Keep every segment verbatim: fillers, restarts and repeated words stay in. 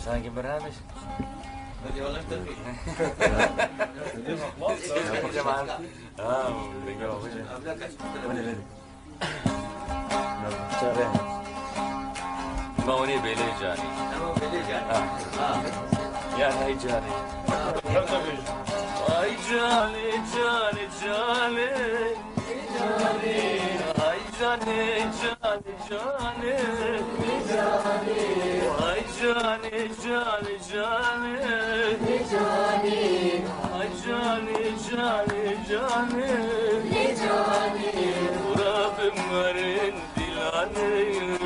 Sanki برامج بدي والله تركي اه بيقولوا موني بيلي جاني يا هاي جاني هاي جاني جاني جاني هاي جاني جاني جاني هاي جاني جاني جاني هاي جاني جاني جاني وراب مرن دلاني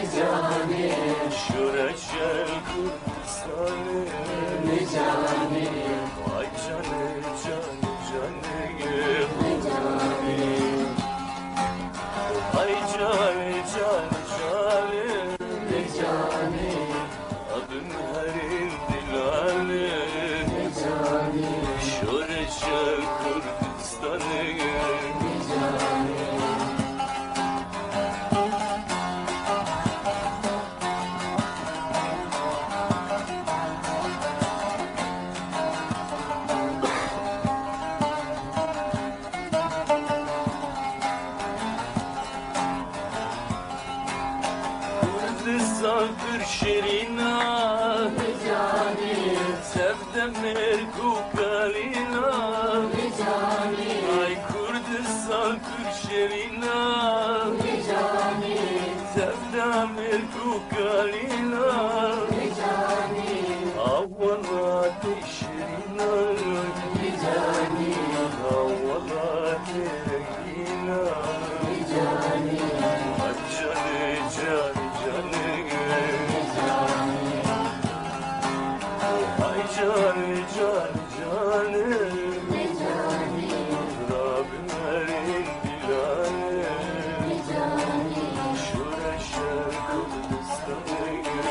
شرشل كردستاني هاي جاني جاني جاني هاي جاني جاني جاني adım herin dilane şoreşe Kürdistan'ı Kurdistan bir şirina sevdem merkukalina ay Kurdistan bir şirina sevdem merkukalina avvalate şirina avvalate regina acale cale Cani cani cani Rabbim erin dilane Şureşe Kürdistan'ı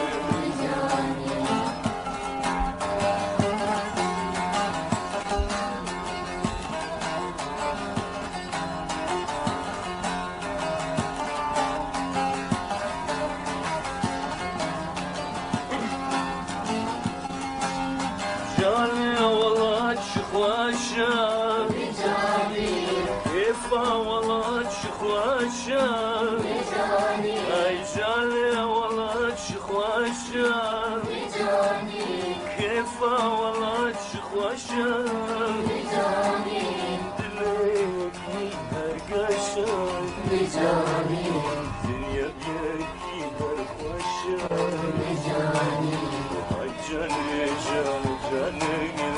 Jani wala chkhwasha Jani Ifa wala chkhwasha Jani Ay jani wala chkhwasha Jani Ifa wala chkhwasha Jani Dileki hergasha Jani Dünya yeki herkhoşa Jani Ay jani jani jani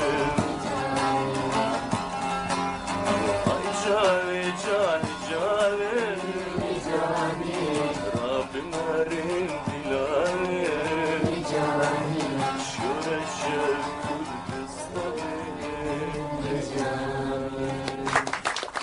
Ay jani jani jani Rabbim erin dilane Şureşe Kürdistan'ı